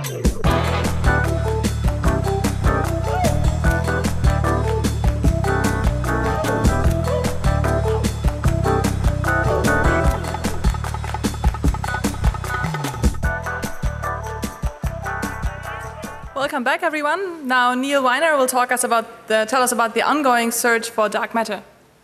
Welcome back, everyone. Now Neil Weiner will tell us about the ongoing search for dark matter.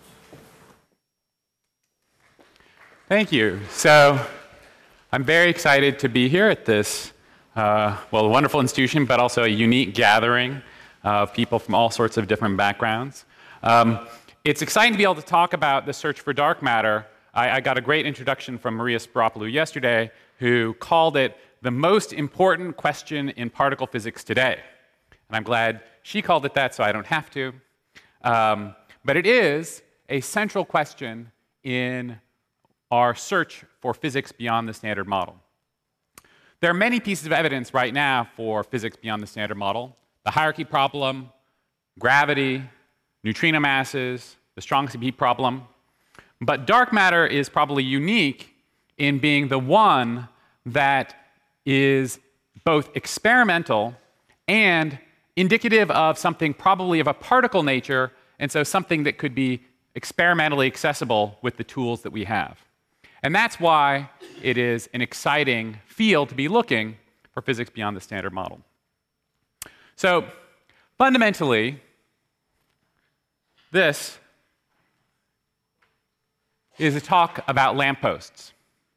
Thank you. So I'm very excited to be here at this, a wonderful institution, but also a unique gathering of people from all sorts of different backgrounds. It's exciting to be able to talk about the search for dark matter. I got a great introduction from Maria Spyropoulou yesterday, who called it the most important question in particle physics today. And I'm glad she called it that, so I don't have to. But it is a central question in our search for physics beyond the Standard Model. There are many pieces of evidence right now for physics beyond the Standard Model: the hierarchy problem, gravity, neutrino masses, the strongest of heat problem. But dark matter is probably unique in being the one that is both experimental and indicative of something probably of a particle nature, and so something that could be experimentally accessible with the tools that we have. And that's why it is an exciting field to be looking for physics beyond the Standard Model. So fundamentally, this is a talk about lampposts.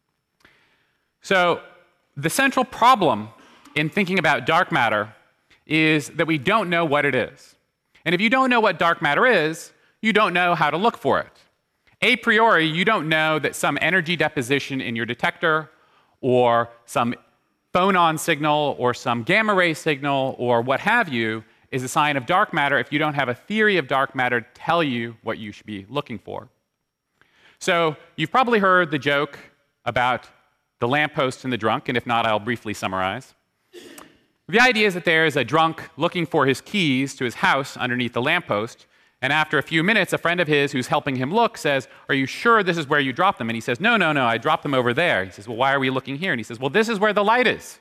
So the central problem in thinking about dark matter is that we don't know what it is. And if you don't know what dark matter is, you don't know how to look for it. A priori, you don't know that some energy deposition in your detector, or some phonon signal, or some gamma ray signal, or what have you, is a sign of dark matter if you don't have a theory of dark matter to tell you what you should be looking for. So you've probably heard the joke about the lamppost and the drunk, and if not, I'll briefly summarize. The idea is that there is a drunk looking for his keys to his house underneath the lamppost, and after a few minutes, a friend of his who's helping him look says, "Are you sure this is where you dropped them?" And he says, "No, I dropped them over there." He says, "Well, why are we looking here?" And he says, "Well, this is where the light is."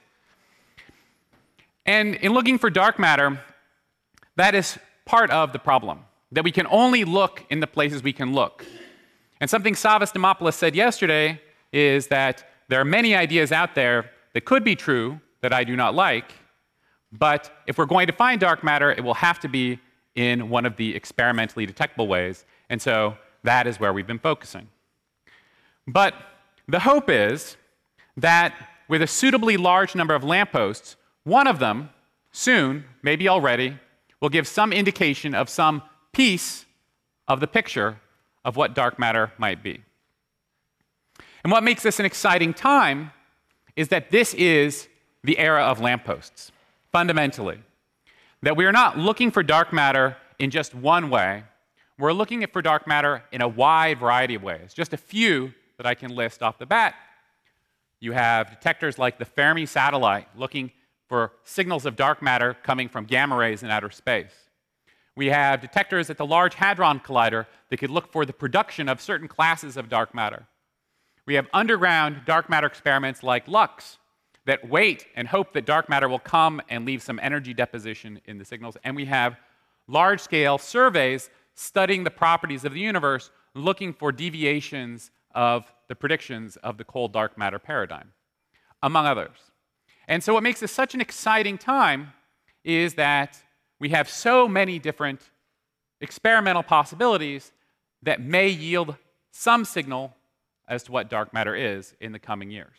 And in looking for dark matter, that is part of the problem, that we can only look in the places we can look. And something Savas Dimopoulos said yesterday is that there are many ideas out there that could be true that I do not like, but if we're going to find dark matter, it will have to be in one of the experimentally detectable ways, and so that is where we've been focusing. But the hope is that with a suitably large number of lampposts, one of them, soon, maybe already, will give some indication of some piece of the picture of what dark matter might be. And what makes this an exciting time is that this is the era of lampposts, fundamentally. That we are not looking for dark matter in just one way. We're looking for dark matter in a wide variety of ways. Just a few that I can list off the bat. You have detectors like the Fermi satellite looking for signals of dark matter coming from gamma rays in outer space. We have detectors at the Large Hadron Collider that could look for the production of certain classes of dark matter. We have underground dark matter experiments like LUX that wait and hope that dark matter will come and leave some energy deposition in the signals. And we have large-scale surveys studying the properties of the universe, looking for deviations of the predictions of the cold dark matter paradigm, among others. And so what makes this such an exciting time is that we have so many different experimental possibilities that may yield some signal as to what dark matter is in the coming years.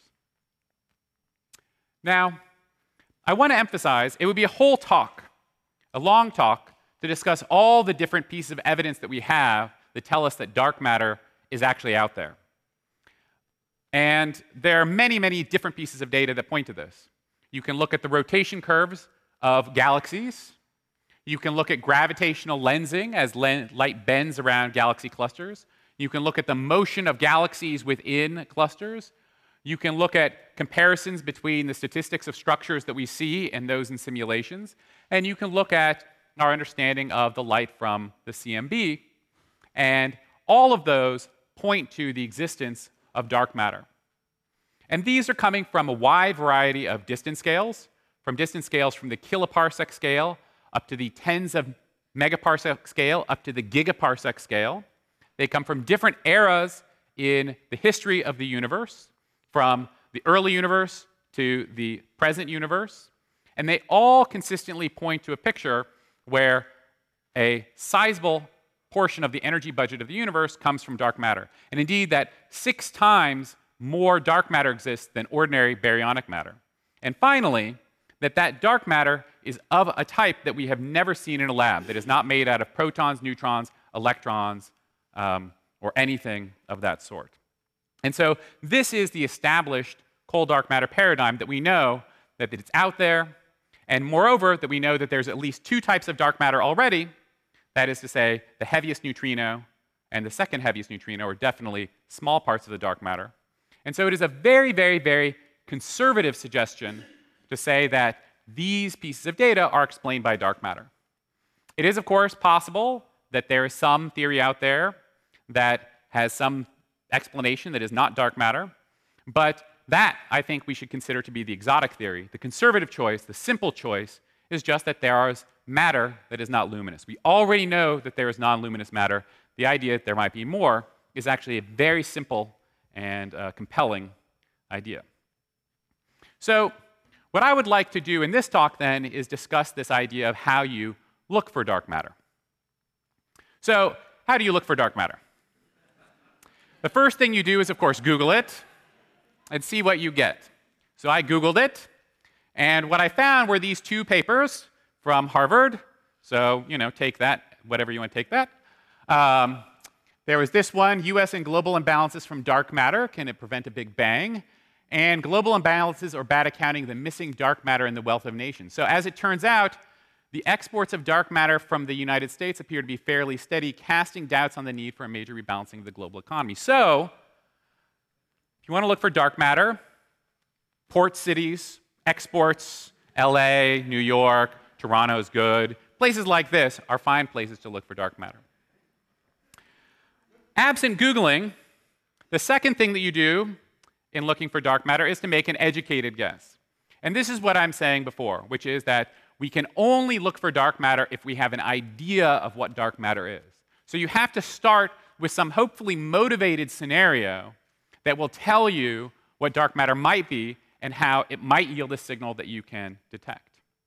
Now, I want to emphasize, it would be a whole talk, a long talk, to discuss all the different pieces of evidence that we have that tell us that dark matter is actually out there. And there are many, many different pieces of data that point to this. You can look at the rotation curves of galaxies. You can look at gravitational lensing as light bends around galaxy clusters. You can look at the motion of galaxies within clusters. You can look at comparisons between the statistics of structures that we see and those in simulations. And you can look at our understanding of the light from the CMB. And all of those point to the existence of dark matter. And these are coming from a wide variety of distance scales, from distance scales from the kiloparsec scale up to the tens of megaparsec scale up to the gigaparsec scale. They come from different eras in the history of the universe, from the early universe to the present universe. And they all consistently point to a picture where a sizable portion of the energy budget of the universe comes from dark matter. And indeed, that 6 times more dark matter exists than ordinary baryonic matter. And finally, that dark matter is of a type that we have never seen in a lab, that is not made out of protons, neutrons, electrons, or anything of that sort. And so this is the established cold dark matter paradigm that we know that it's out there, and moreover, that we know that there's at least 2 types of dark matter already. That is to say, the heaviest neutrino and the second heaviest neutrino are definitely small parts of the dark matter. And so it is a very, very, very conservative suggestion to say that these pieces of data are explained by dark matter. It is, of course, possible that there is some theory out there that has some explanation that is not dark matter, but that, I think, we should consider to be the exotic theory. The conservative choice, the simple choice, is just that there is matter that is not luminous. We already know that there is non-luminous matter. The idea that there might be more is actually a very simple and compelling idea. So what I would like to do in this talk, then, is discuss this idea of how you look for dark matter. So how do you look for dark matter? The first thing you do is, of course, Google it and see what you get. So I Googled it, and what I found were these 2 papers from Harvard. So, take that, whatever you want to take that. There was this one, US and Global Imbalances from Dark Matter, Can It Prevent a Big Bang? And Global Imbalances or Bad Accounting, The Missing Dark Matter in the Wealth of Nations. So as it turns out, the exports of dark matter from the United States appear to be fairly steady, casting doubts on the need for a major rebalancing of the global economy. So, if you want to look for dark matter, port cities, exports, LA, New York, Toronto is good. Places like this are fine places to look for dark matter. Absent Googling, the second thing that you do in looking for dark matter is to make an educated guess. And this is what I'm saying before, which is that we can only look for dark matter if we have an idea of what dark matter is. So you have to start with some hopefully motivated scenario that will tell you what dark matter might be and how it might yield a signal that you can detect.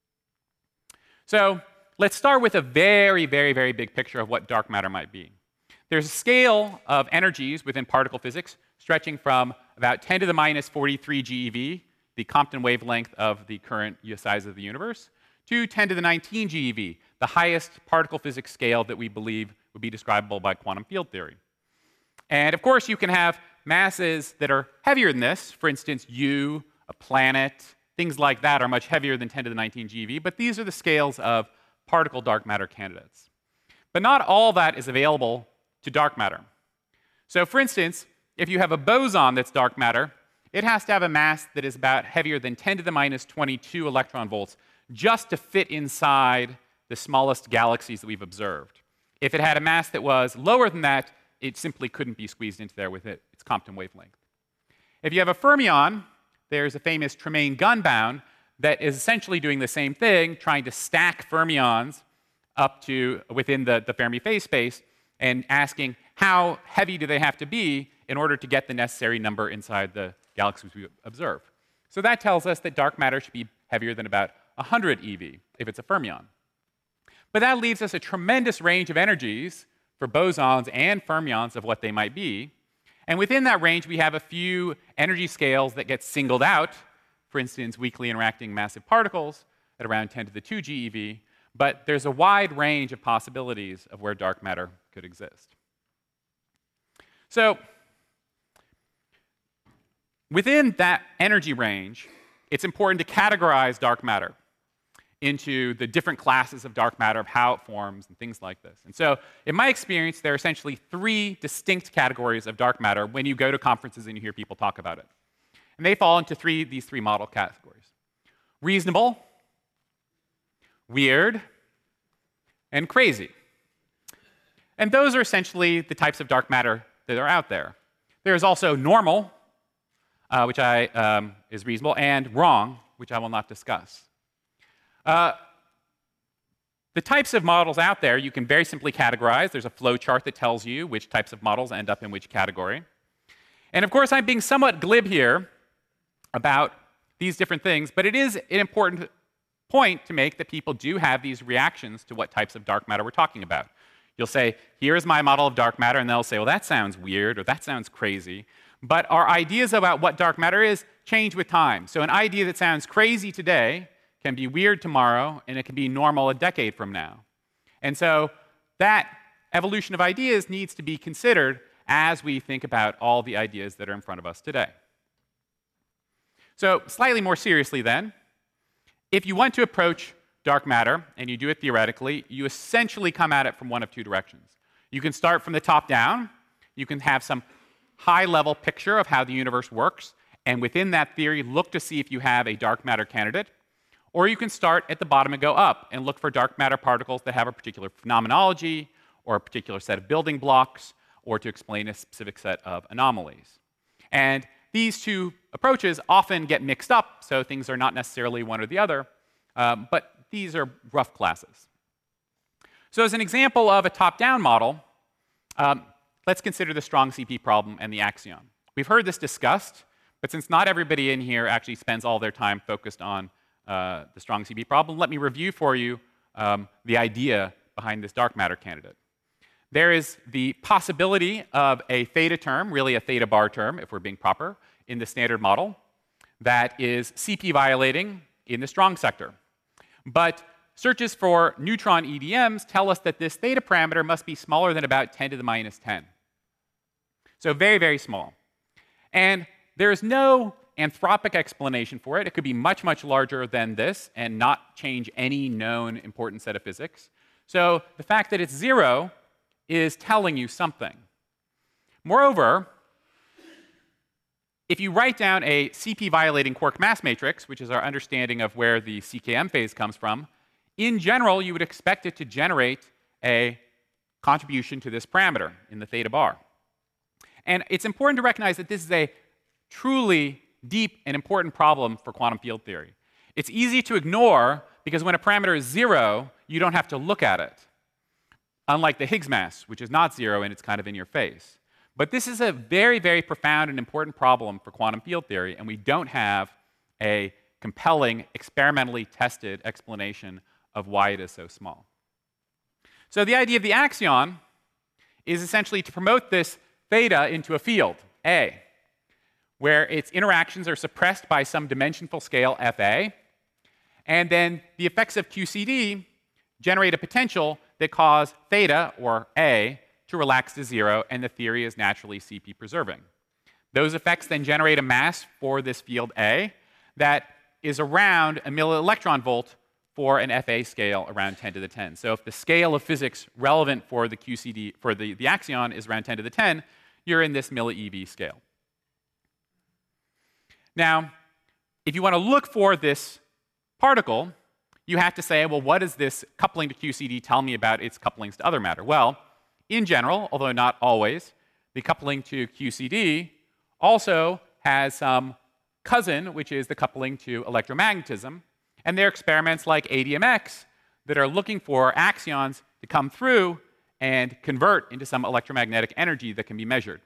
So let's start with a very, very, very big picture of what dark matter might be. There's a scale of energies within particle physics stretching from about 10 to the minus 43 GeV, the Compton wavelength of the current size of the universe, to 10 to the 19 GeV, the highest particle physics scale that we believe would be describable by quantum field theory. And of course, you can have masses that are heavier than this. For instance, you, a planet, things like that are much heavier than 10 to the 19 GeV, but these are the scales of particle dark matter candidates. But not all that is available to dark matter. So for instance, if you have a boson that's dark matter, it has to have a mass that is about heavier than 10 to the minus 22 electron volts just to fit inside the smallest galaxies that we've observed. If it had a mass that was lower than that, it simply couldn't be squeezed into there with its Compton wavelength. If you have a fermion, there's a famous Tremaine gun bound that is essentially doing the same thing, trying to stack fermions up to within the Fermi phase space and asking how heavy do they have to be in order to get the necessary number inside the galaxies we observe. So that tells us that dark matter should be heavier than about 100 eV if it's a fermion. But that leaves us a tremendous range of energies for bosons and fermions of what they might be. And within that range, we have a few energy scales that get singled out. For instance, weakly interacting massive particles at around 10 to the 2 GeV. But there's a wide range of possibilities of where dark matter could exist. So within that energy range, it's important to categorize dark matter into the different classes of dark matter, of how it forms, and things like this. And so, in my experience, there are essentially 3 distinct categories of dark matter when you go to conferences and you hear people talk about it. And they fall into these three model categories: reasonable, weird, and crazy. And those are essentially the types of dark matter that are out there. There's also normal, which is reasonable, and wrong, which I will not discuss The types of models out there you can very simply categorize. There's a flow chart that tells you which types of models end up in which category. And of course, I'm being somewhat glib here about these different things, but it is an important point to make that people do have these reactions to what types of dark matter we're talking about. You'll say, here's my model of dark matter, and they'll say, well, that sounds weird, or that sounds crazy. But our ideas about what dark matter is change with time. So an idea that sounds crazy today can be weird tomorrow, and it can be normal a decade from now. And so that evolution of ideas needs to be considered as we think about all the ideas that are in front of us today. So slightly more seriously then, if you want to approach dark matter, and you do it theoretically, you essentially come at it from one of two directions. You can start from the top down. You can have some high-level picture of how the universe works, and within that theory, look to see if you have a dark matter candidate. Or you can start at the bottom and go up and look for dark matter particles that have a particular phenomenology or a particular set of building blocks or to explain a specific set of anomalies. And these two approaches often get mixed up, so things are not necessarily one or the other, but these are rough classes. So as an example of a top-down model, let's consider the strong CP problem and the axion. We've heard this discussed, but since not everybody in here actually spends all their time focused on the strong CP problem, let me review for you the idea behind this dark matter candidate. There is the possibility of a theta term, really a theta bar term, if we're being proper, in the standard model that is CP violating in the strong sector. But searches for neutron EDMs tell us that this theta parameter must be smaller than about 10 to the minus 10. So very, very small. And there is no anthropic explanation for it. It could be much, much larger than this and not change any known important set of physics. So the fact that it's 0 is telling you something. Moreover, if you write down a CP-violating quark mass matrix, which is our understanding of where the CKM phase comes from, in general, you would expect it to generate a contribution to this parameter in the theta bar. And it's important to recognize that this is a truly deep and important problem for quantum field theory. It's easy to ignore because when a parameter is 0, you don't have to look at it. Unlike the Higgs mass, which is not 0 and it's kind of in your face. But this is a very, very profound and important problem for quantum field theory, and we don't have a compelling, experimentally tested explanation of why it is so small. So the idea of the axion is essentially to promote this theta into a field, A, where its interactions are suppressed by some dimensionful scale Fa, and then the effects of QCD generate a potential that cause theta, or A, to relax to 0, and the theory is naturally CP preserving. Those effects then generate a mass for this field A that is around a millielectron volt for an Fa scale around 10 to the 10. So if the scale of physics relevant for the QCD, for the axion is around 10 to the 10, you're in this milli-eV scale. Now, if you want to look for this particle, you have to say, well, what does this coupling to QCD tell me about its couplings to other matter? Well, in general, although not always, the coupling to QCD also has some cousin, which is the coupling to electromagnetism. And there are experiments like ADMX that are looking for axions to come through and convert into some electromagnetic energy that can be measured.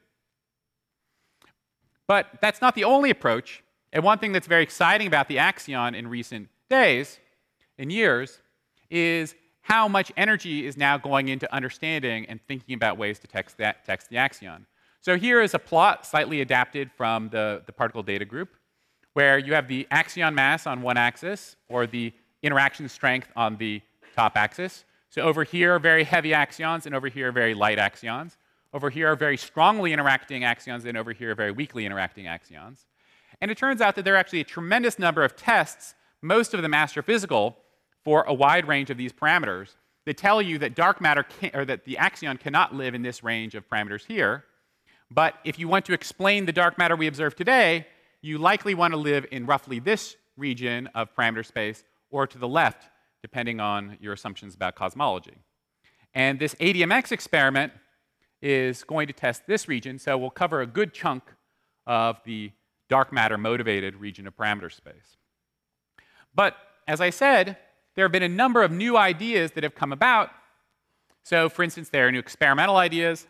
But that's not the only approach. And one thing that's very exciting about the axion in recent days and years is how much energy is now going into understanding and thinking about ways to text the axion. So here is a plot slightly adapted from the particle data group, where you have the axion mass on one axis, or the interaction strength on the top axis. So over here are very heavy axions, and over here are very light axions. Over here are very strongly interacting axions, and over here are very weakly interacting axions. And it turns out that there are actually a tremendous number of tests, most of them astrophysical, for a wide range of these parameters that tell you that dark matter or that the axion cannot live in this range of parameters here. But if you want to explain the dark matter we observe today, you likely want to live in roughly this region of parameter space or to the left, depending on your assumptions about cosmology. And this ADMX experiment is going to test this region, so we'll cover a good chunk of the dark matter motivated region of parameter space. But as I said, there have been a number of new ideas that have come about. So, for instance, there are new experimental ideas,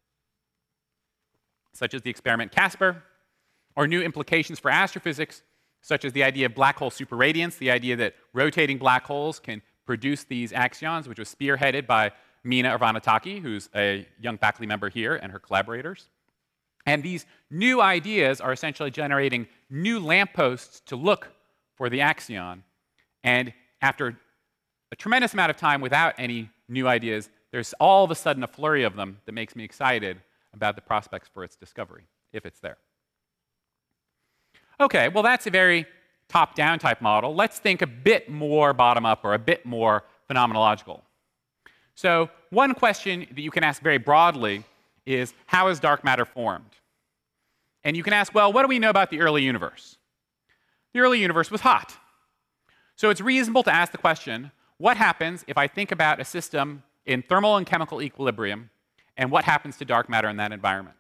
such as the experiment CASPER, or new implications for astrophysics, such as the idea of black hole superradiance, the idea that rotating black holes can produce these axions, which was spearheaded by Mina Irvanataki, who's a young faculty member here, and her collaborators. And these new ideas are essentially generating new lampposts to look for the axion. And after a tremendous amount of time without any new ideas, there's all of a sudden a flurry of them that makes me excited about the prospects for its discovery, if it's there. Okay, well, that's a very top-down type model. Let's think a bit more bottom-up or a bit more phenomenological. So one question that you can ask very broadly is, how is dark matter formed? And you can ask, well, what do we know about the early universe? The early universe was hot. So it's reasonable to ask the question, what happens if I think about a system in thermal and chemical equilibrium, and what happens to dark matter in that environment?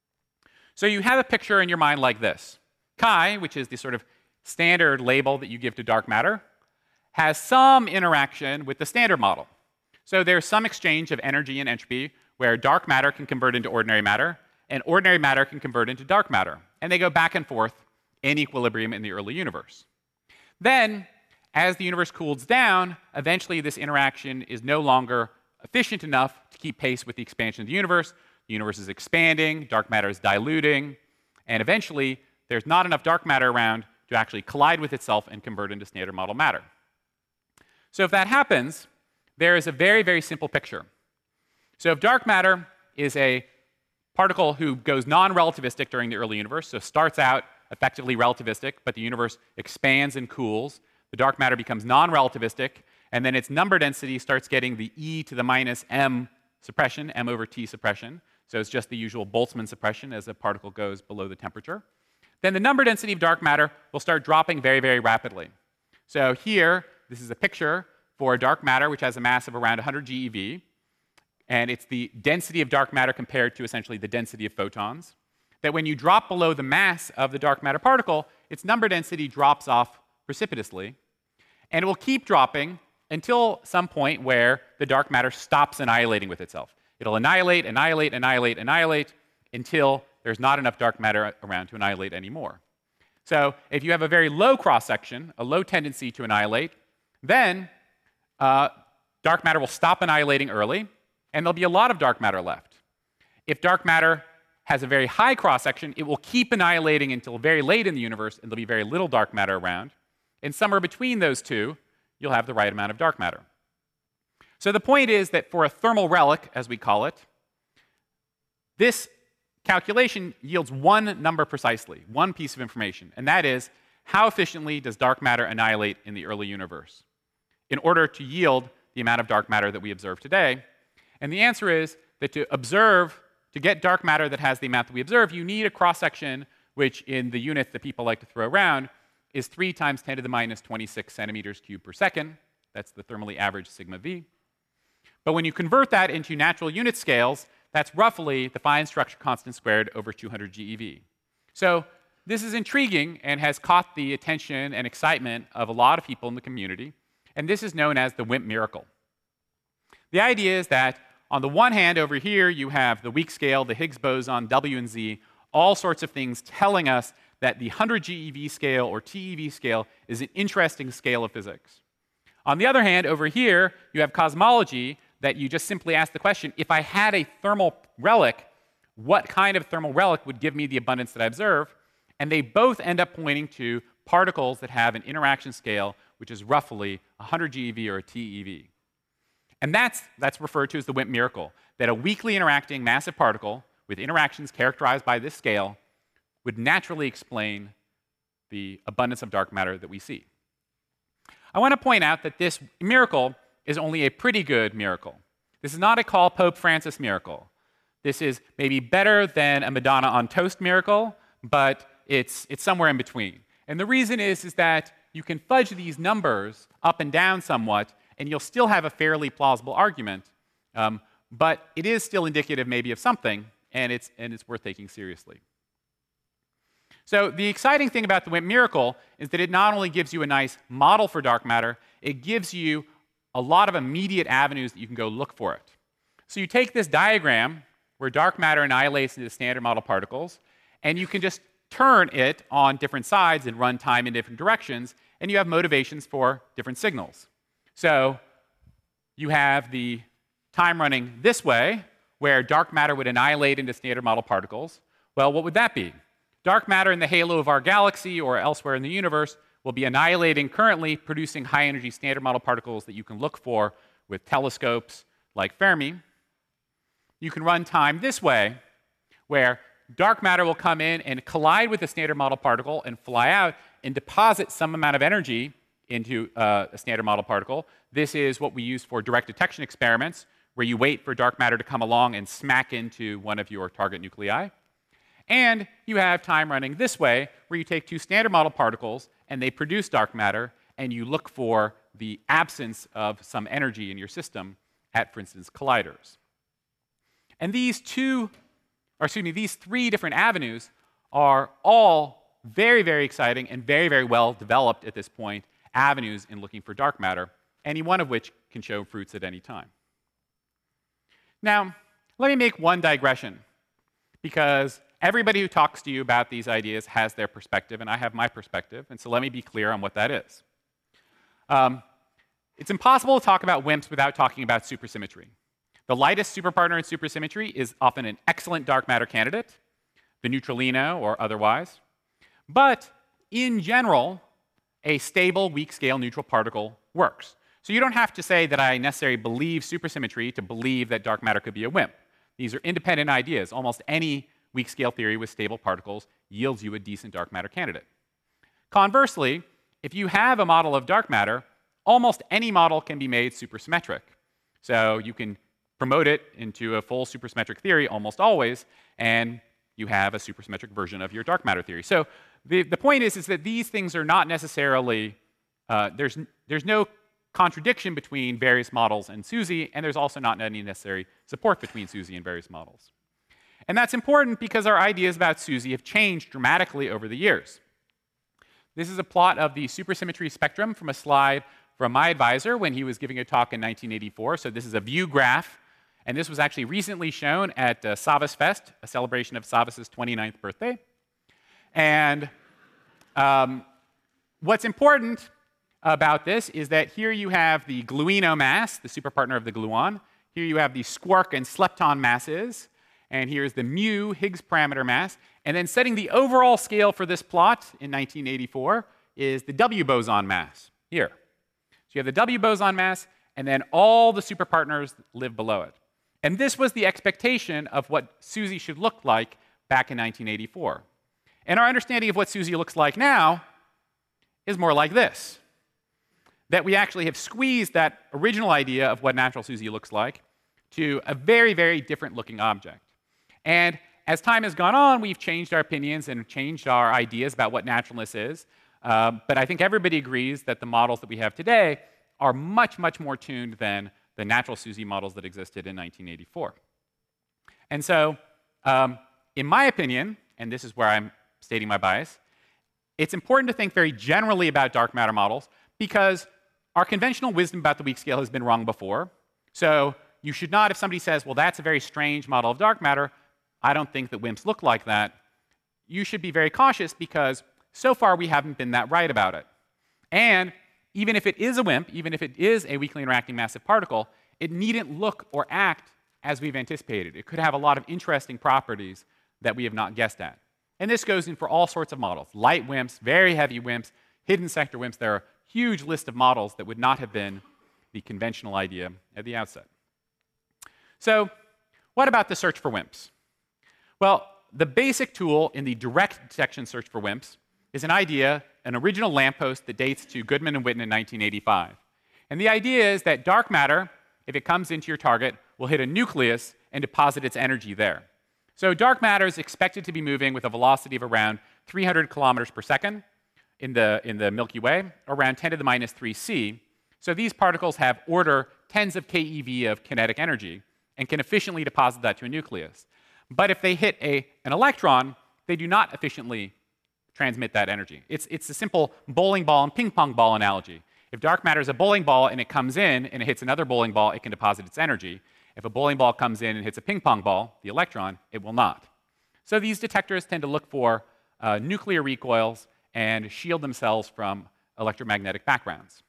So you have a picture in your mind like this. Chi, which is the sort of standard label that you give to dark matter, has some interaction with the standard model. So there's some exchange of energy and entropy where dark matter can convert into ordinary matter, and ordinary matter can convert into dark matter. And they go back and forth in equilibrium in the early universe. Then, as the universe cools down, eventually this interaction is no longer efficient enough to keep pace with the expansion of the universe. The universe is expanding, dark matter is diluting, and eventually there's not enough dark matter around to actually collide with itself and convert into standard model matter. So if that happens, there is a very, very simple picture. So if dark matter is a particle who goes non-relativistic during the early universe, so starts out effectively relativistic, but the universe expands and cools, the dark matter becomes non-relativistic, and then its number density starts getting the e to the minus m suppression, m over t suppression. So it's just the usual Boltzmann suppression as a particle goes below the temperature. Then the number density of dark matter will start dropping very, very rapidly. So here, this is a picture for dark matter, which has a mass of around 100 GeV. And it's the density of dark matter compared to essentially the density of photons. That when you drop below the mass of the dark matter particle, its number density drops off precipitously. And it will keep dropping until some point where the dark matter stops annihilating with itself. It'll annihilate, annihilate, annihilate, annihilate, until there's not enough dark matter around to annihilate anymore. So if you have a very low cross-section, a low tendency to annihilate, then dark matter will stop annihilating early, and there'll be a lot of dark matter left. If dark matter has a very high cross-section, it will keep annihilating until very late in the universe, and there'll be very little dark matter around. And somewhere between those two, you'll have the right amount of dark matter. So the point is that for a thermal relic, as we call it, this calculation yields one number precisely, one piece of information, and that is, how efficiently does dark matter annihilate in the early universe in order to yield the amount of dark matter that we observe today? And the answer is that to get dark matter that has the amount that we observe, you need a cross-section which, in the units that people like to throw around, is 3 times 10 to the minus 26 centimeters cubed per second. That's the thermally average sigma v. But when you convert that into natural unit scales, that's roughly the fine structure constant squared over 200 GeV. So this is intriguing and has caught the attention and excitement of a lot of people in the community. And this is known as the WIMP miracle. The idea is that on the one hand, over here, you have the weak scale, the Higgs boson, W and Z, all sorts of things telling us that the 100 GeV scale or TeV scale is an interesting scale of physics. On the other hand, over here, you have cosmology that you just simply ask the question, if I had a thermal relic, what kind of thermal relic would give me the abundance that I observe? And they both end up pointing to particles that have an interaction scale which is roughly 100 GeV or a TeV. And that's referred to as the WIMP miracle, that a weakly interacting massive particle with interactions characterized by this scale would naturally explain the abundance of dark matter that we see. I want to point out that this miracle is only a pretty good miracle. This is not a Call Pope Francis miracle. This is maybe better than a Madonna on toast miracle, but it's somewhere in between. And the reason is that you can fudge these numbers up and down somewhat, and you'll still have a fairly plausible argument, but it is still indicative maybe of something, and it's worth taking seriously. So the exciting thing about the WIMP miracle is that it not only gives you a nice model for dark matter, it gives you a lot of immediate avenues that you can go look for it. So you take this diagram where dark matter annihilates into standard model particles, and you can just turn it on different sides and run time in different directions, and you have motivations for different signals. So you have the time running this way, where dark matter would annihilate into standard model particles. Well, what would that be? Dark matter in the halo of our galaxy or elsewhere in the universe will be annihilating currently, producing high-energy standard model particles that you can look for with telescopes like Fermi. You can run time this way, where dark matter will come in and collide with the standard model particle and fly out and deposit some amount of energy into a standard model particle. This is what we use for direct detection experiments, where you wait for dark matter to come along and smack into one of your target nuclei. And you have time running this way, where you take two standard model particles and they produce dark matter, and you look for the absence of some energy in your system at, for instance, colliders. And these three different avenues are all very, very exciting and very, very well developed at this point avenues in looking for dark matter, any one of which can show fruits at any time. Now, let me make one digression, because everybody who talks to you about these ideas has their perspective, and I have my perspective, and so let me be clear on what that is. It's impossible to talk about WIMPs without talking about supersymmetry. The lightest superpartner in supersymmetry is often an excellent dark matter candidate, the neutralino or otherwise. But in general, a stable, weak-scale neutral particle works. So you don't have to say that I necessarily believe supersymmetry to believe that dark matter could be a WIMP. These are independent ideas. Almost any weak-scale theory with stable particles yields you a decent dark matter candidate. Conversely, if you have a model of dark matter, almost any model can be made supersymmetric. So you can promote it into a full supersymmetric theory almost always, and you have a supersymmetric version of your dark matter theory. So the point is that these things are not necessarily, there's no contradiction between various models and SUSY, and there's also not any necessary support between SUSY and various models. And that's important because our ideas about SUSY have changed dramatically over the years. This is a plot of the supersymmetry spectrum from a slide from my advisor when he was giving a talk in 1984. So this is a view graph, and this was actually recently shown at Savas Fest, a celebration of Savas's 29th birthday. And what's important about this is that here you have the gluino mass, the superpartner of the gluon. Here you have the squark and slepton masses. And here's the mu Higgs parameter mass. And then setting the overall scale for this plot in 1984 is the W boson mass here. So you have the W boson mass, and then all the superpartners live below it. And this was the expectation of what SUSY should look like back in 1984. And our understanding of what SUSY looks like now is more like this. That we actually have squeezed that original idea of what natural SUSY looks like to a very, very different looking object. And as time has gone on, we've changed our opinions and changed our ideas about what naturalness is. But I think everybody agrees that the models that we have today are much, much more tuned than the natural SUSY models that existed in 1984. And so, in my opinion, and this is where I'm stating my bias, it's important to think very generally about dark matter models because our conventional wisdom about the weak scale has been wrong before. So you should not, if somebody says, well, that's a very strange model of dark matter, I don't think that WIMPs look like that, you should be very cautious because so far we haven't been that right about it. And even if it is a WIMP, even if it is a weakly interacting massive particle, it needn't look or act as we've anticipated. It could have a lot of interesting properties that we have not guessed at. And this goes in for all sorts of models. Light WIMPs, very heavy WIMPs, hidden sector WIMPs. There are a huge list of models that would not have been the conventional idea at the outset. So what about the search for WIMPs? Well, the basic tool in the direct detection search for WIMPs is an idea, an original lamppost that dates to Goodman and Witten in 1985. And the idea is that dark matter, if it comes into your target, will hit a nucleus and deposit its energy there. So dark matter is expected to be moving with a velocity of around 300 kilometers per second in the Milky Way, around 10 to the minus 3 c. So these particles have order tens of keV of kinetic energy and can efficiently deposit that to a nucleus. But if they hit an electron, they do not efficiently transmit that energy. It's a simple bowling ball and ping pong ball analogy. If dark matter is a bowling ball and it comes in and it hits another bowling ball, it can deposit its energy. If a bowling ball comes in and hits a ping pong ball, the electron, it will not. So these detectors tend to look for nuclear recoils and shield themselves from electromagnetic backgrounds.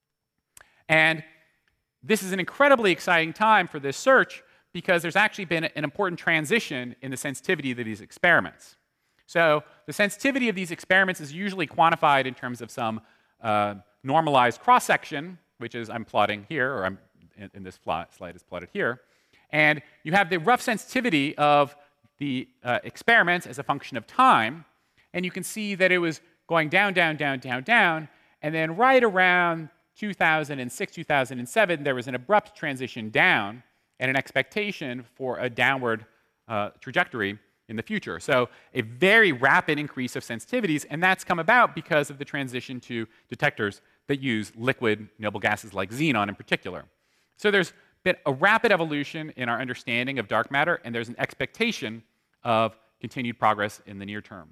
And this is an incredibly exciting time for this search because there's actually been an important transition in the sensitivity of these experiments. So the sensitivity of these experiments is usually quantified in terms of some normalized cross-section, which is I'm plotting here, or I'm in this slide is plotted here. And you have the rough sensitivity of the experiments as a function of time, and you can see that it was going down, down, down, down, down, and then right around 2006, 2007, there was an abrupt transition down and an expectation for a downward trajectory in the future. So a very rapid increase of sensitivities, and that's come about because of the transition to detectors that use liquid noble gases like xenon in particular. So there's been a rapid evolution in our understanding of dark matter, and there's an expectation of continued progress in the near term.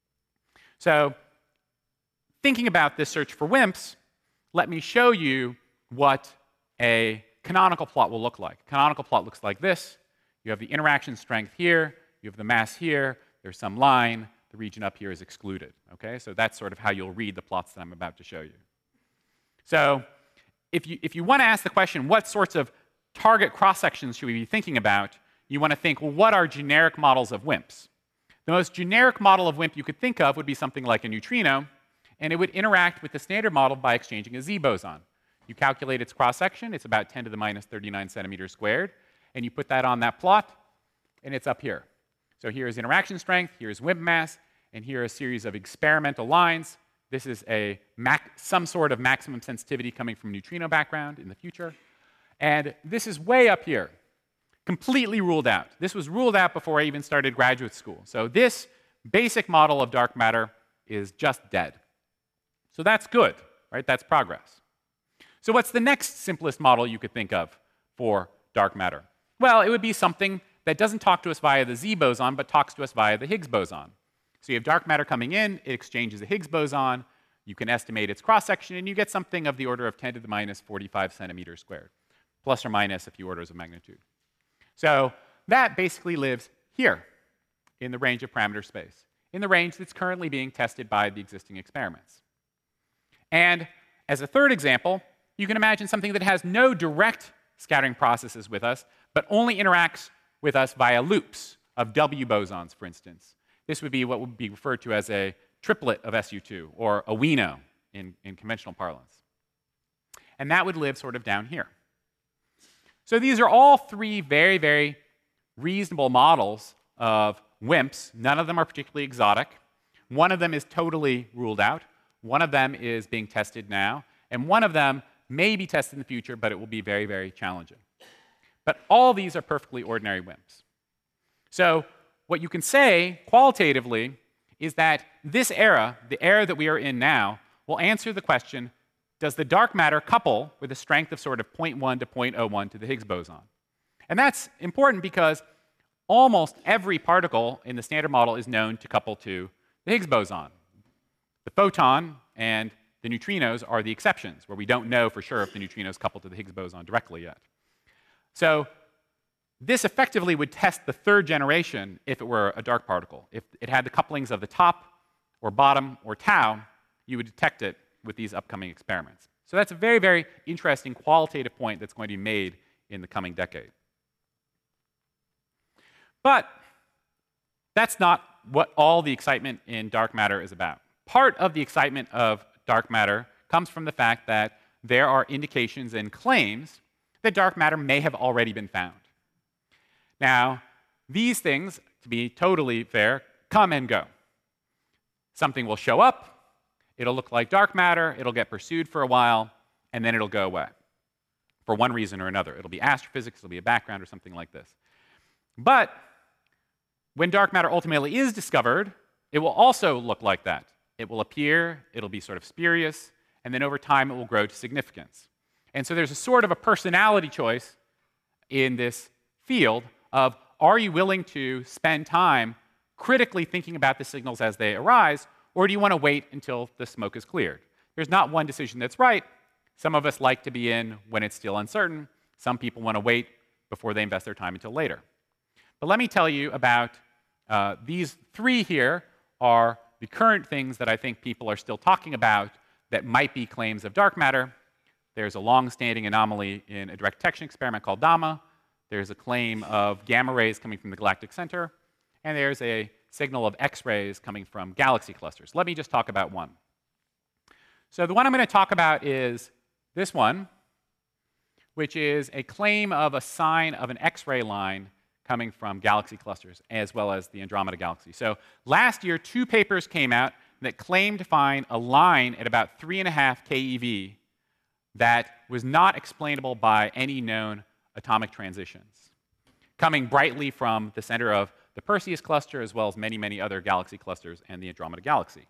So thinking about this search for WIMPs, let me show you what a canonical plot will look like. A canonical plot looks like this. You have the interaction strength here, you have the mass here, there's some line, the region up here is excluded. Okay? So that's sort of how you'll read the plots that I'm about to show you. So if you want to ask the question, what sorts of target cross-sections should we be thinking about, you want to think, well, what are generic models of WIMPs? The most generic model of WIMP you could think of would be something like a neutrino, and it would interact with the standard model by exchanging a Z boson. You calculate its cross-section, it's about 10 to the minus 39 centimeters squared, and you put that on that plot, and it's up here. So here's interaction strength, here's WIMP mass, and here are a series of experimental lines. This is some sort of maximum sensitivity coming from neutrino background in the future. And this is way up here, completely ruled out. This was ruled out before I even started graduate school. So this basic model of dark matter is just dead. So that's good, right? That's progress. So what's the next simplest model you could think of for dark matter? Well, it would be something that doesn't talk to us via the Z boson, but talks to us via the Higgs boson. So you have dark matter coming in, it exchanges a Higgs boson, you can estimate its cross-section, and you get something of the order of 10 to the minus 45 centimeters squared, plus or minus a few orders of magnitude. So that basically lives here in the range of parameter space, in the range that's currently being tested by the existing experiments. And as a third example, you can imagine something that has no direct scattering processes with us, but only interacts with us via loops of W bosons, for instance. This would be what would be referred to as a triplet of SU2, or a WINO in conventional parlance. And that would live sort of down here. So these are all three very, very reasonable models of WIMPs. None of them are particularly exotic. One of them is totally ruled out. One of them is being tested now. And one of them may be tested in the future, but it will be very, very challenging. But all these are perfectly ordinary WIMPs. So what you can say qualitatively is that this era, the era that we are in now, will answer the question, does the dark matter couple with a strength of sort of 0.1 to 0.01 to the Higgs boson? And that's important because almost every particle in the standard model is known to couple to the Higgs boson. The photon and the neutrinos are the exceptions, where we don't know for sure if the neutrinos couple to the Higgs boson directly yet. So this effectively would test the third generation if it were a dark particle. If it had the couplings of the top or bottom or tau, you would detect it with these upcoming experiments. So that's a very, very interesting qualitative point that's going to be made in the coming decade. But that's not what all the excitement in dark matter is about. Part of the excitement of dark matter comes from the fact that there are indications and claims that dark matter may have already been found. Now, these things, to be totally fair, come and go. Something will show up, it'll look like dark matter, it'll get pursued for a while, and then it'll go away for one reason or another. It'll be astrophysics, it'll be a background or something like this. But when dark matter ultimately is discovered, it will also look like that. It will appear, it'll be sort of spurious, and then over time it will grow to significance. And so there's a sort of a personality choice in this field of, are you willing to spend time critically thinking about the signals as they arise, or do you want to wait until the smoke is cleared? There's not one decision that's right. Some of us like to be in when it's still uncertain. Some people want to wait before they invest their time until later. But let me tell you about these three here are the current things that I think people are still talking about that might be claims of dark matter. There's a long-standing anomaly in a direct detection experiment called DAMA. There's a claim of gamma rays coming from the galactic center. And there's a signal of X-rays coming from galaxy clusters. Let me just talk about one. So the one I'm going to talk about is this one, which is a claim of a sign of an X-ray line coming from galaxy clusters, as well as the Andromeda Galaxy. So last year, 2 papers came out that claimed to find a line at about 3.5 keV that was not explainable by any known atomic transitions, coming brightly from the center of the Perseus cluster, as well as many, many other galaxy clusters and the Andromeda Galaxy.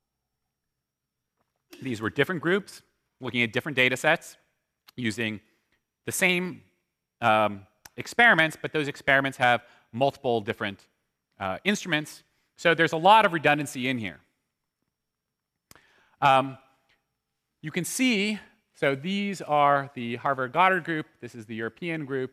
These were different groups looking at different data sets using the same experiments, but those experiments have multiple different instruments. So there's a lot of redundancy in here. You can see, so these are the Harvard Goddard group. This is the European group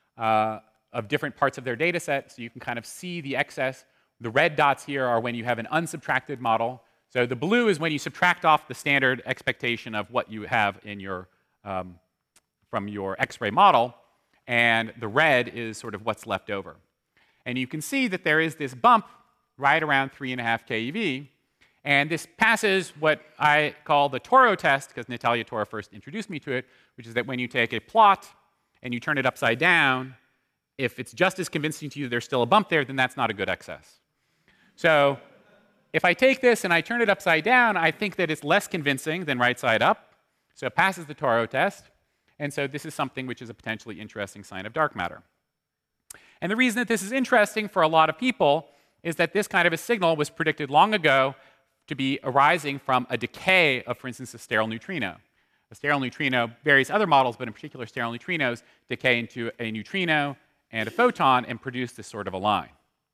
of different parts of their data set. So you can kind of see the excess. The red dots here are when you have an unsubtracted model. So the blue is when you subtract off the standard expectation of what you have in your, from your X-ray model. And the red is sort of what's left over. And you can see that there is this bump right around 3.5 keV. And this passes what I call the Toro test, because Natalia Toro first introduced me to it, which is that when you take a plot and you turn it upside down, if it's just as convincing to you there's still a bump there, then that's not a good excess. So if I take this and I turn it upside down, I think that it's less convincing than right side up. So it passes the Toro test. And so this is something which is a potentially interesting sign of dark matter. And the reason that this is interesting for a lot of people is that this kind of a signal was predicted long ago to be arising from a decay of, for instance, a sterile neutrino. A sterile neutrino, various other models, but in particular sterile neutrinos, decay into a neutrino and a photon and produce this sort of a line.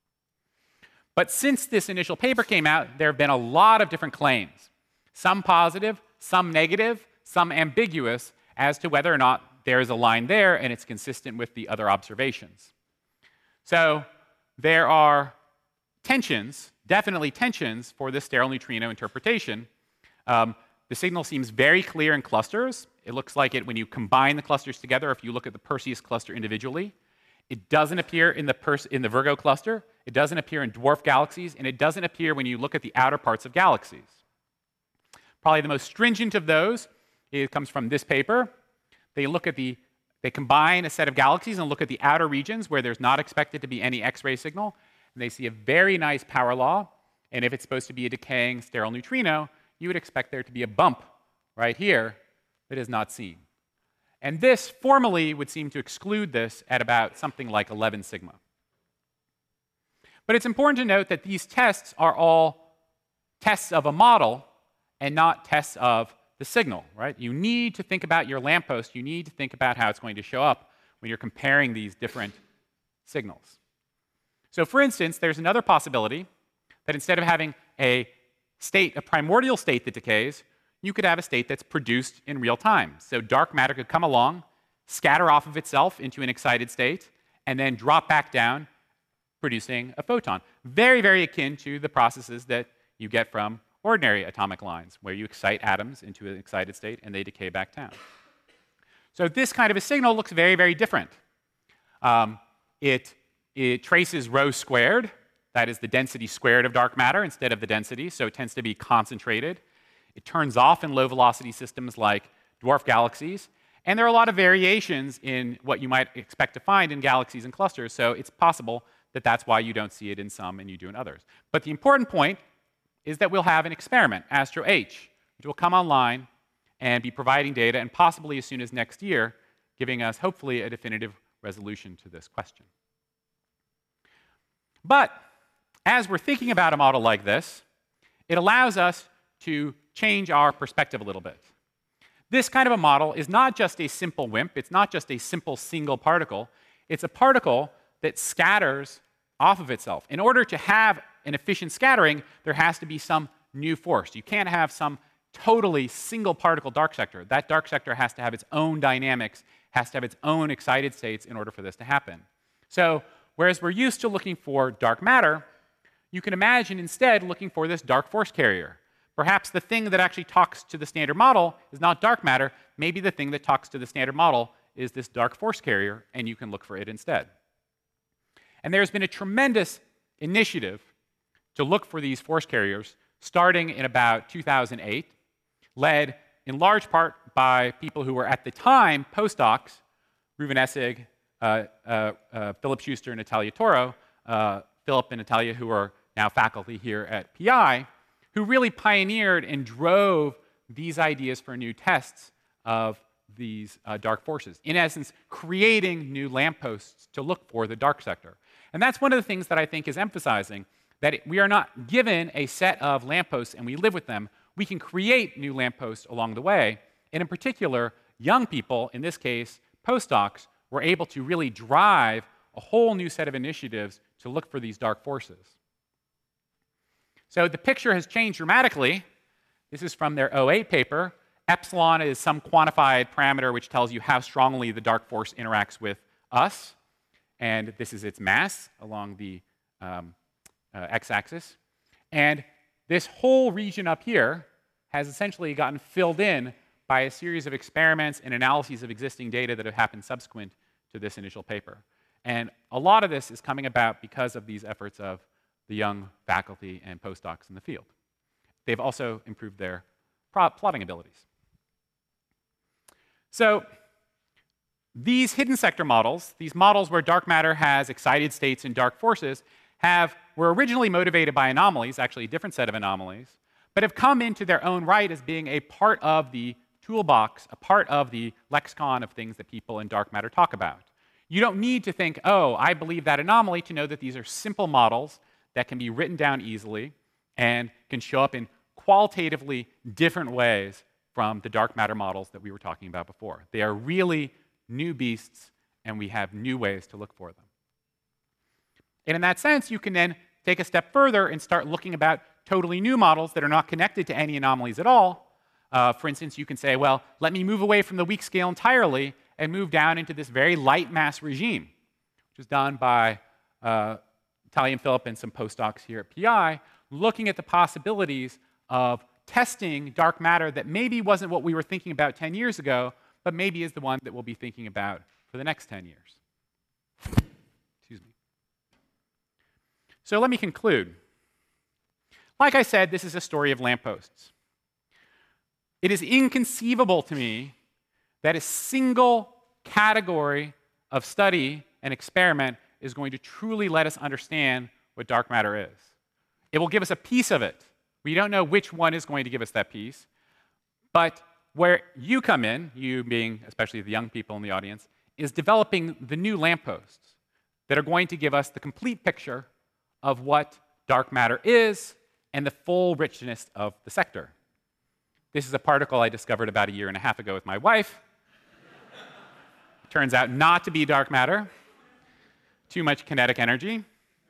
But since this initial paper came out, there have been a lot of different claims, some positive, some negative, some ambiguous, as to whether or not there is a line there and it's consistent with the other observations. So there are tensions, definitely tensions, for this sterile neutrino interpretation. The signal seems very clear in clusters. It looks like it when you combine the clusters together. If you look at the Perseus cluster individually, it doesn't appear in the Virgo cluster. It doesn't appear in dwarf galaxies, and it doesn't appear when you look at the outer parts of galaxies. Probably the most stringent of those comes from this paper. They combine a set of galaxies and look at the outer regions where there's not expected to be any X-ray signal, and they see a very nice power law. And if it's supposed to be a decaying sterile neutrino, you would expect there to be a bump right here that is not seen. And this formally would seem to exclude this at about something like 11 sigma. But it's important to note that these tests are all tests of a model and not tests of the signal, right? You need to think about your lamppost. You need to think about how it's going to show up when you're comparing these different signals. So for instance, there's another possibility that instead of having a primordial state that decays, you could have a state that's produced in real time. So dark matter could come along, scatter off of itself into an excited state, and then drop back down, producing a photon. Very, very akin to the processes that you get from ordinary atomic lines, where you excite atoms into an excited state and they decay back down. So this kind of a signal looks very, very different. It traces rho squared, that is the density squared of dark matter instead of the density, so it tends to be concentrated. It turns off in low velocity systems like dwarf galaxies, and there are a lot of variations in what you might expect to find in galaxies and clusters, so it's possible that that's why you don't see it in some and you do in others. But the important point is that we'll have an experiment, ASTRO-H, which will come online and be providing data, and possibly as soon as next year, giving us, hopefully, a definitive resolution to this question. But as we're thinking about a model like this, it allows us to change our perspective a little bit. This kind of a model is not just a simple WIMP. It's not just a simple single particle. It's a particle that scatters off of itself. In order to have an efficient scattering, there has to be some new force. You can't have some totally single particle dark sector. That dark sector has to have its own dynamics, has to have its own excited states in order for this to happen. So whereas we're used to looking for dark matter, you can imagine instead looking for this dark force carrier. Perhaps the thing that actually talks to the standard model is not dark matter. Maybe the thing that talks to the standard model is this dark force carrier, and you can look for it instead. And there's been a tremendous initiative to look for these force carriers starting in about 2008, led in large part by people who were at the time postdocs, Reuven Essig, Philip Schuster, and Natalia Toro, Philip and Natalia, who are now faculty here at PI, who really pioneered and drove these ideas for new tests of these dark forces. In essence, creating new lampposts to look for the dark sector. And that's one of the things that I think is emphasizing, that we are not given a set of lampposts and we live with them. We can create new lampposts along the way. And in particular, young people, in this case, postdocs, were able to really drive a whole new set of initiatives to look for these dark forces. So the picture has changed dramatically. This is from their 2008 paper. Epsilon is some quantified parameter which tells you how strongly the dark force interacts with us. And this is its mass along the x-axis. And this whole region up here has essentially gotten filled in by a series of experiments and analyses of existing data that have happened subsequent to this initial paper. And a lot of this is coming about because of these efforts of the young faculty and postdocs in the field. They've also improved their plotting abilities. So these hidden sector models, these models where dark matter has excited states and dark forces, were originally motivated by anomalies, actually a different set of anomalies, but have come into their own right as being a part of the toolbox, a part of the lexicon of things that people in dark matter talk about. You don't need to think, oh, I believe that anomaly, to know that these are simple models that can be written down easily and can show up in qualitatively different ways from the dark matter models that we were talking about before. They are really new beasts, and we have new ways to look for them. And in that sense, you can then take a step further and start looking about totally new models that are not connected to any anomalies at all. For instance, you can say, well, let me move away from the weak scale entirely and move down into this very light mass regime, which was done by Natalia and Philip and some postdocs here at PI, looking at the possibilities of testing dark matter that maybe wasn't what we were thinking about 10 years ago, but maybe is the one that we'll be thinking about for the next 10 years. Excuse me. So let me conclude. Like I said, this is a story of lampposts. It is inconceivable to me that a single category of study and experiment is going to truly let us understand what dark matter is. It will give us a piece of it. We don't know which one is going to give us that piece. But where you come in, you being especially the young people in the audience, is developing the new lampposts that are going to give us the complete picture of what dark matter is and the full richness of the sector. This is a particle I discovered about 1.5 years ago with my wife. Turns out not to be dark matter. Too much kinetic energy.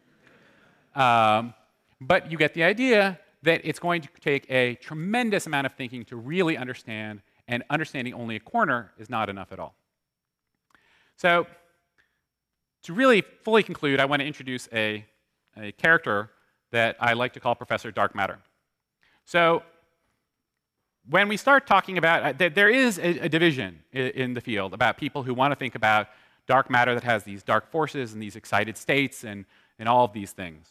But you get the idea that it's going to take a tremendous amount of thinking to really understand, and understanding only a corner is not enough at all. So to really fully conclude, I want to introduce a character that I like to call Professor Dark Matter. So when we start talking about, there is a division in the field about people who want to think about dark matter that has these dark forces and these excited states and all of these things.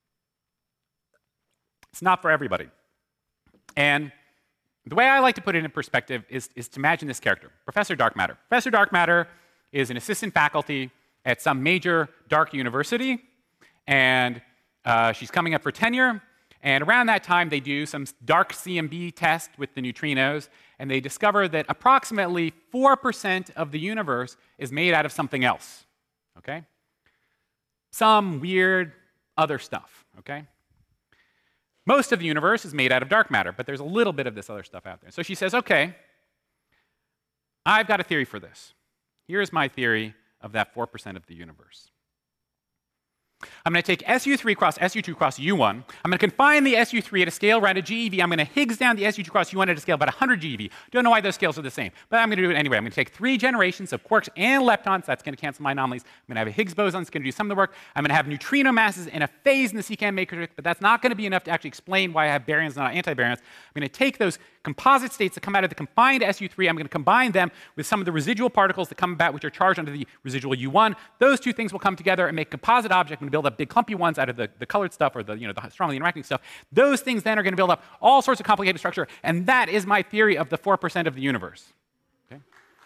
It's not for everybody. And the way I like to put it in perspective is to imagine this character, Professor Dark Matter. Professor Dark Matter is an assistant faculty at some major dark university, and she's coming up for tenure. And around that time, they do some dark CMB test with the neutrinos, and they discover that approximately 4% of the universe is made out of something else, okay? Some weird other stuff, okay? Most of the universe is made out of dark matter, but there's a little bit of this other stuff out there. So she says, okay, I've got a theory for this. Here's my theory of that 4% of the universe. I'm going to take SU3 cross SU2 cross U1. I'm going to confine the SU3 at a scale around a GeV. I'm going to Higgs down the SU2 cross U1 at a scale about 100 GeV. Don't know why those scales are the same, but I'm going to do it anyway. I'm going to take 3 generations of quarks and leptons. That's going to cancel my anomalies. I'm going to have a Higgs boson. It's going to do some of the work. I'm going to have neutrino masses and a phase in the secant matrix, but that's not going to be enough to actually explain why I have baryons and not antibaryons. I'm going to take those composite states that come out of the confined SU3. I'm going to combine them with some of the residual particles that come about, which are charged under the residual U1. Those two things will come together and make a composite object. I'm going to build up big clumpy ones out of the colored stuff or the strongly interacting stuff. Those things then are going to build up all sorts of complicated structure, and that is my theory of the 4% of the universe. Okay?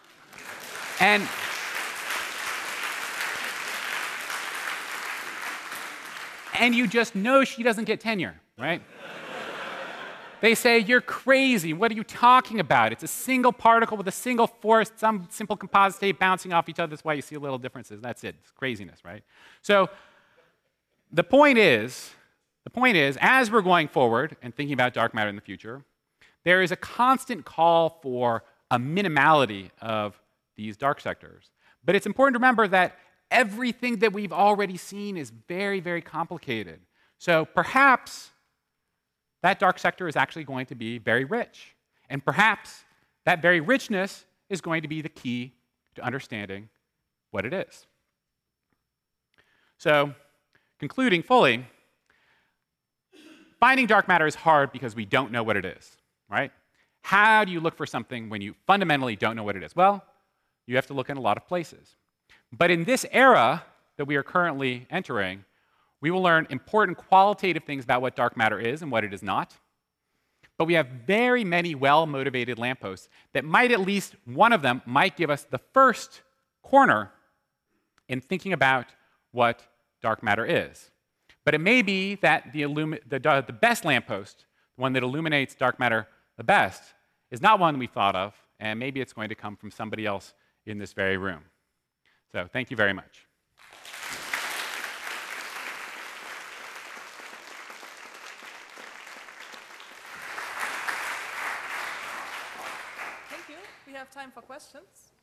And you just know she doesn't get tenure, right? They say, you're crazy. What are you talking about? It's a single particle with a single force, some simple composite state bouncing off each other. That's why you see little differences. That's it. It's craziness, right? So the point is, as we're going forward and thinking about dark matter in the future, there is a constant call for a minimality of these dark sectors. But it's important to remember that everything that we've already seen is very, very complicated. So perhaps that dark sector is actually going to be very rich. And perhaps that very richness is going to be the key to understanding what it is. So, concluding fully, finding dark matter is hard because we don't know what it is, right? How do you look for something when you fundamentally don't know what it is? Well, you have to look in a lot of places. But in this era that we are currently entering, we will learn important qualitative things about what dark matter is and what it is not. But we have very many well-motivated lampposts that might, at least one of them, might give us the first corner in thinking about what dark matter is. But it may be that the best lamppost, the one that illuminates dark matter the best, is not one we thought of, and maybe it's going to come from somebody else in this very room. So thank you very much. We have time for questions.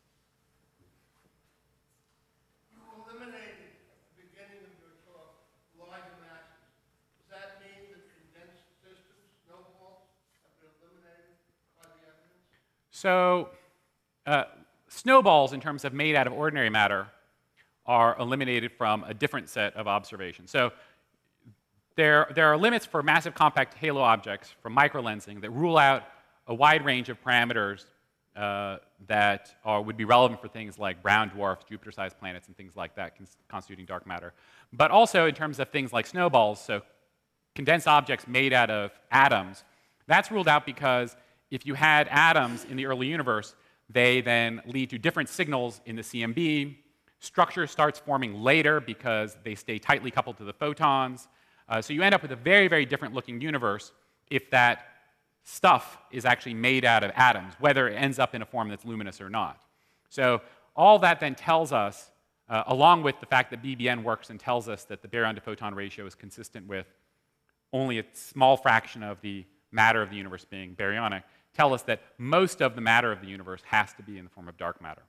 You eliminated at the beginning of your talk larger masses. Does that mean that condensed systems, snowballs, have been eliminated by the evidence? So snowballs, in terms of made out of ordinary matter, are eliminated from a different set of observations. So there are limits for massive compact halo objects from microlensing that rule out a wide range of parameters that would be relevant for things like brown dwarfs, Jupiter-sized planets, and things like that constituting dark matter. But also in terms of things like snowballs, so condensed objects made out of atoms, that's ruled out because if you had atoms in the early universe, they then lead to different signals in the CMB. Structure starts forming later because they stay tightly coupled to the photons. So you end up with a very, very different looking universe if that stuff is actually made out of atoms, whether it ends up in a form that's luminous or not. So all that then tells us, along with the fact that BBN works and tells us that the baryon to photon ratio is consistent with only a small fraction of the matter of the universe being baryonic, tell us that most of the matter of the universe has to be in the form of dark matter.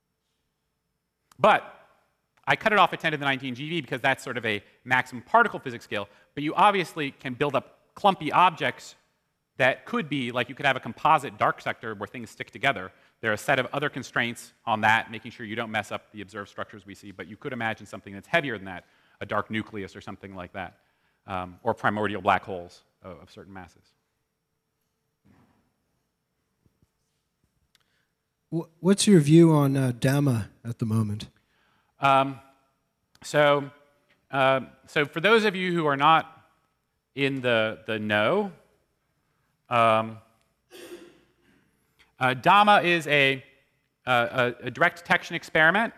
But I cut it off at 10 to the 19 GeV because that's sort of a maximum particle physics scale, but you obviously can build up clumpy objects that could be, like you could have a composite dark sector where things stick together. There are a set of other constraints on that, making sure you don't mess up the observed structures we see, but you could imagine something that's heavier than that, a dark nucleus or something like that, or primordial black holes of certain masses. What's your view on DAMA at the moment? So for those of you who are not in the know, DAMA is a direct detection experiment.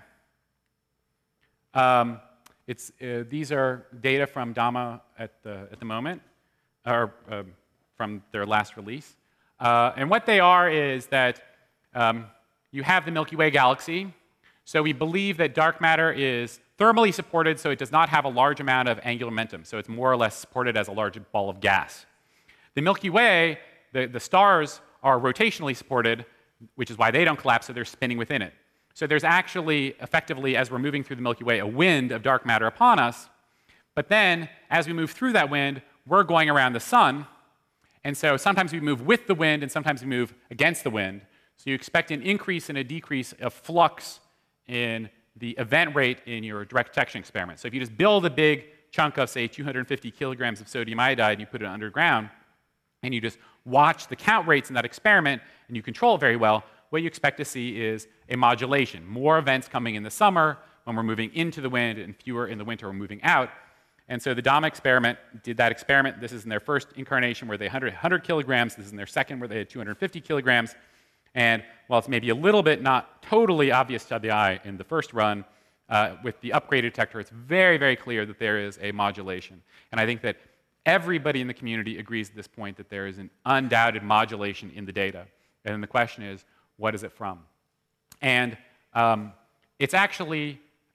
These are data from DAMA at the moment, or from their last release. And what they are is that you have the Milky Way galaxy. So we believe that dark matter is thermally supported, so it does not have a large amount of angular momentum. So it's more or less supported as a large ball of gas. The Milky Way, the stars are rotationally supported, which is why they don't collapse, so they're spinning within it. So there's actually, effectively, as we're moving through the Milky Way, a wind of dark matter upon us. But then, as we move through that wind, we're going around the sun, and so sometimes we move with the wind, and sometimes we move against the wind. So you expect an increase and a decrease of flux in the event rate in your direct detection experiment. So if you just build a big chunk of, say, 250 kilograms of sodium iodide and you put it underground, and you just watch the count rates in that experiment, and you control it very well, what you expect to see is a modulation. More events coming in the summer when we're moving into the wind, and fewer in the winter when we're moving out. And so the DAMA experiment did that experiment. This is in their first incarnation where they had 100 kilograms. This is in their second where they had 250 kilograms. And while it's maybe a little bit not totally obvious to the eye in the first run, with the upgraded detector, it's very, very clear that there is a modulation. And I think that everybody in the community agrees at this point that there is an undoubted modulation in the data. And then the question is, what is it from? And it's actually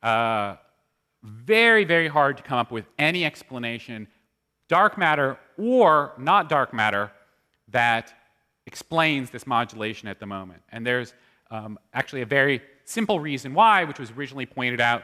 very, very hard to come up with any explanation, dark matter or not dark matter, that explains this modulation at the moment. And there's actually a very simple reason why, which was originally pointed out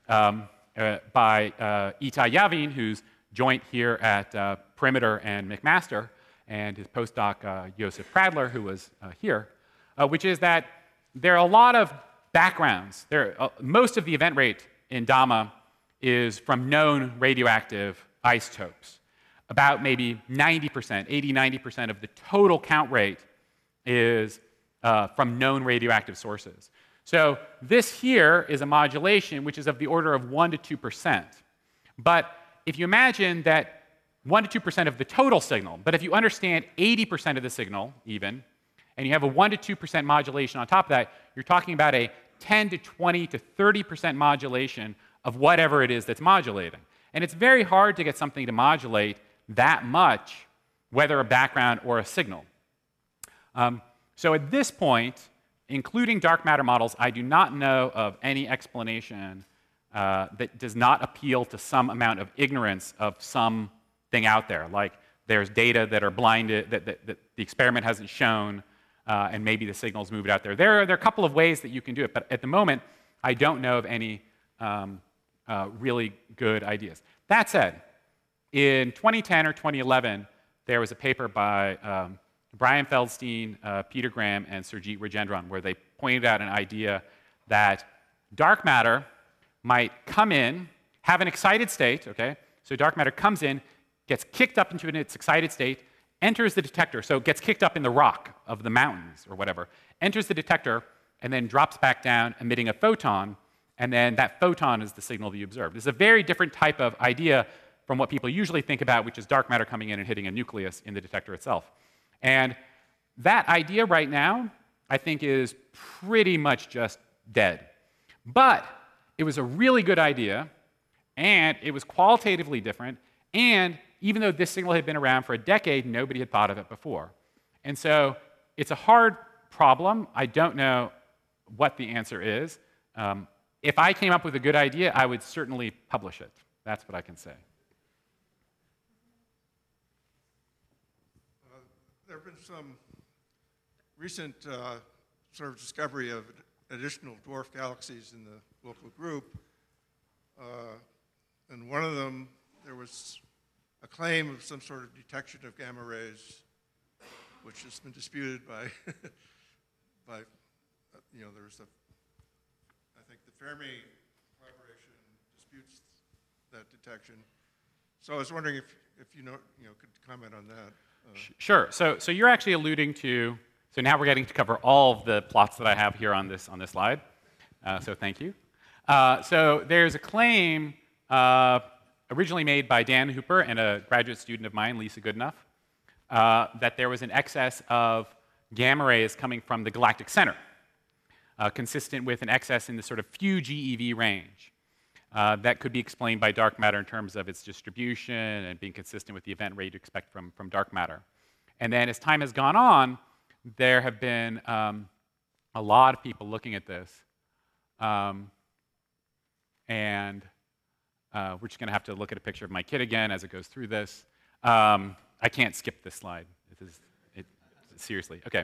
by Itai Yavin, who's joint here at Perimeter and McMaster, and his postdoc, Josef Pradler, who was here, which is that there are a lot of backgrounds. Most of the event rate in DAMA is from known radioactive isotopes. About maybe 90%, 80, 90% of the total count rate is from known radioactive sources. So this here is a modulation which is of the order of 1 to 2%. But if you imagine that 1 to 2% of the total signal, but if you understand 80% of the signal even, and you have a 1 to 2% modulation on top of that, you're talking about a 10 to 20 to 30% modulation of whatever it is that's modulating. And it's very hard to get something to modulate that much, whether a background or a signal. So at this point, including dark matter models, I do not know of any explanation that does not appeal to some amount of ignorance of something out there, like there's data that are blinded, that the experiment hasn't shown, and maybe the signals moved out there. There are a couple of ways that you can do it, but at the moment, I don't know of any really good ideas. That said, in 2010 or 2011, there was a paper by Brian Feldstein, Peter Graham, and Surjit Rajendran, where they pointed out an idea that dark matter might come in, have an excited state, okay? So dark matter comes in, gets kicked up into its excited state, enters the detector, so it gets kicked up in the rock of the mountains or whatever, enters the detector, and then drops back down, emitting a photon, and then that photon is the signal that you observe. This is a very different type of idea from what people usually think about, which is dark matter coming in and hitting a nucleus in the detector itself. And that idea right now, I think, is pretty much just dead. But it was a really good idea, and it was qualitatively different, and even though this signal had been around for a decade, nobody had thought of it before. And so it's a hard problem. I don't know what the answer is. If I came up with a good idea, I would certainly publish it. That's what I can say. There have been some recent sort of discovery of additional dwarf galaxies in the local group. And one of them, there was a claim of some sort of detection of gamma rays, which has been disputed by, there was I think the Fermi collaboration disputes that detection. So I was wondering if you could comment on that. Sure. So you're actually alluding to, so now we're getting to cover all of the plots that I have here on this slide. So thank you. So there's a claim originally made by Dan Hooper and a graduate student of mine, Lisa Goodenough, that there was an excess of gamma rays coming from the galactic center, consistent with an excess in the sort of few GeV range. That could be explained by dark matter in terms of its distribution and being consistent with the event rate you expect from dark matter. And then as time has gone on, there have been a lot of people looking at this. And we're just going to have to look at a picture of my kid again as it goes through this. I can't skip this slide. Seriously. OK.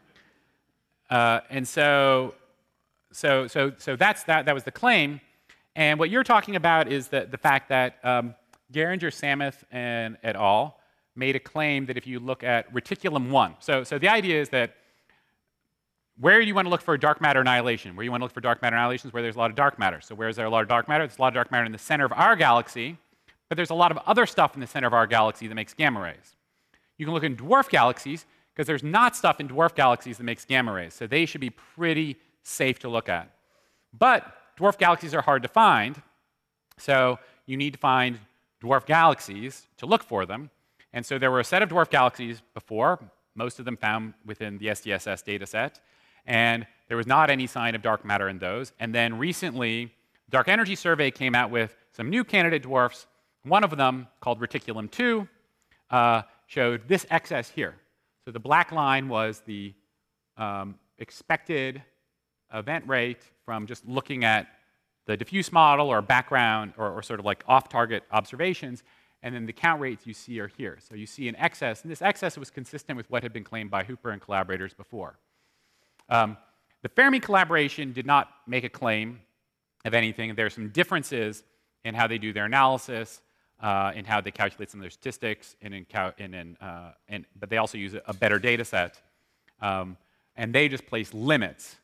And so that was the claim. And what you're talking about is the fact that Geringer, Samuth, and et al. Made a claim that if you look at reticulum-1, so the idea is that where do you want to look for dark matter annihilation? Where you want to look for dark matter annihilation is where there's a lot of dark matter. So where is there a lot of dark matter? There's a lot of dark matter in the center of our galaxy, but there's a lot of other stuff in the center of our galaxy that makes gamma rays. You can look in dwarf galaxies, because there's not stuff in dwarf galaxies that makes gamma rays, so they should be pretty safe to look at. But dwarf galaxies are hard to find, so you need to find dwarf galaxies to look for them. And so there were a set of dwarf galaxies before, most of them found within the SDSS data set, and there was not any sign of dark matter in those. And then recently, Dark Energy Survey came out with some new candidate dwarfs. One of them, called Reticulum-2, showed this excess here. So the black line was the expected event rate from just looking at the diffuse model or background or sort of like off-target observations, and then the count rates you see are here. So you see an excess, and this excess was consistent with what had been claimed by Hooper and collaborators before. The Fermi collaboration did not make a claim of anything. There are some differences in how they do their analysis, in how they calculate some of their statistics, but they also use a better data set. And they just place limits.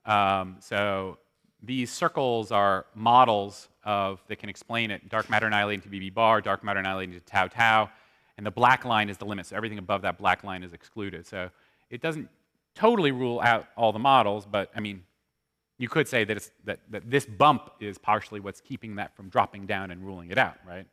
So these circles are models that can explain it. Dark matter annihilating to BB bar, dark matter annihilating to tau tau, and the black line is the limit. So everything above that black line is excluded. So it doesn't totally rule out all the models, but I mean, you could say that, that this bump is partially what's keeping that from dropping down and ruling it out, right?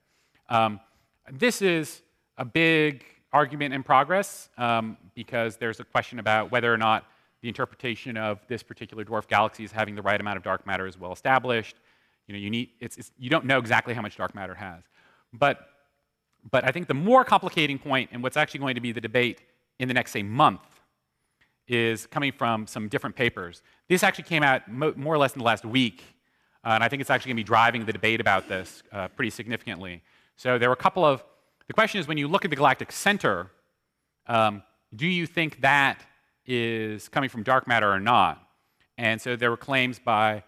This is a big argument in progress because there's a question about whether or not the interpretation of this particular dwarf galaxy is having the right amount of dark matter is well established. You know, you don't know exactly how much dark matter it has. But I think the more complicating point, and what's actually going to be the debate in the next, say, month, is coming from some different papers. This actually came out more or less in the last week, and I think it's actually going to be driving the debate about this pretty significantly. So there were a couple of, the question is, when you look at the galactic center, do you think that is coming from dark matter or not? And so there were claims by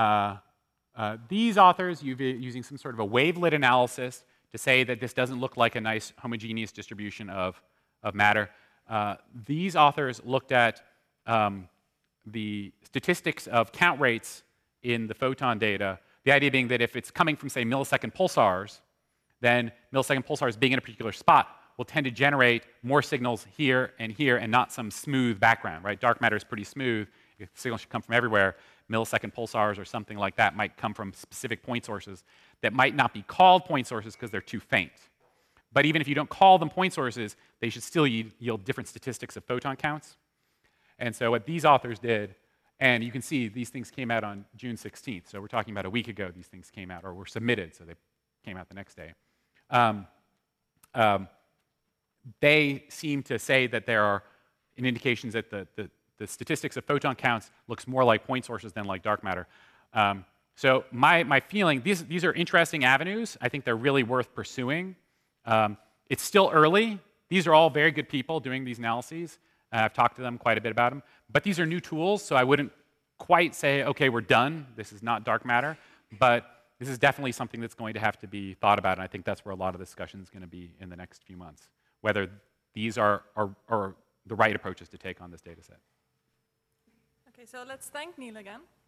these authors using some sort of a wavelet analysis to say that this doesn't look like a nice homogeneous distribution of matter. These authors looked at the statistics of count rates in the photon data, the idea being that if it's coming from, say, millisecond pulsars, then millisecond pulsars being in a particular spot will tend to generate more signals here and not some smooth background, right? Dark matter is pretty smooth. If signals should come from everywhere, millisecond pulsars or something like that might come from specific point sources that might not be called point sources because they're too faint. But even if you don't call them point sources, they should still yield different statistics of photon counts. And so what these authors did, and you can see these things came out on June 16th. So we're talking about a week ago these things came out, or were submitted, so they came out the next day. They seem to say that there are indications that the statistics of photon counts looks more like point sources than like dark matter. So my feeling, these are interesting avenues. I think they're really worth pursuing. It's still early. These are all very good people doing these analyses. I've talked to them quite a bit about them. But these are new tools, so I wouldn't quite say, okay, we're done. This is not dark matter. But this is definitely something that's going to have to be thought about, and I think that's where a lot of the discussion is going to be in the next few months, whether these are the right approaches to take on this data set. Okay, so let's thank Neil again.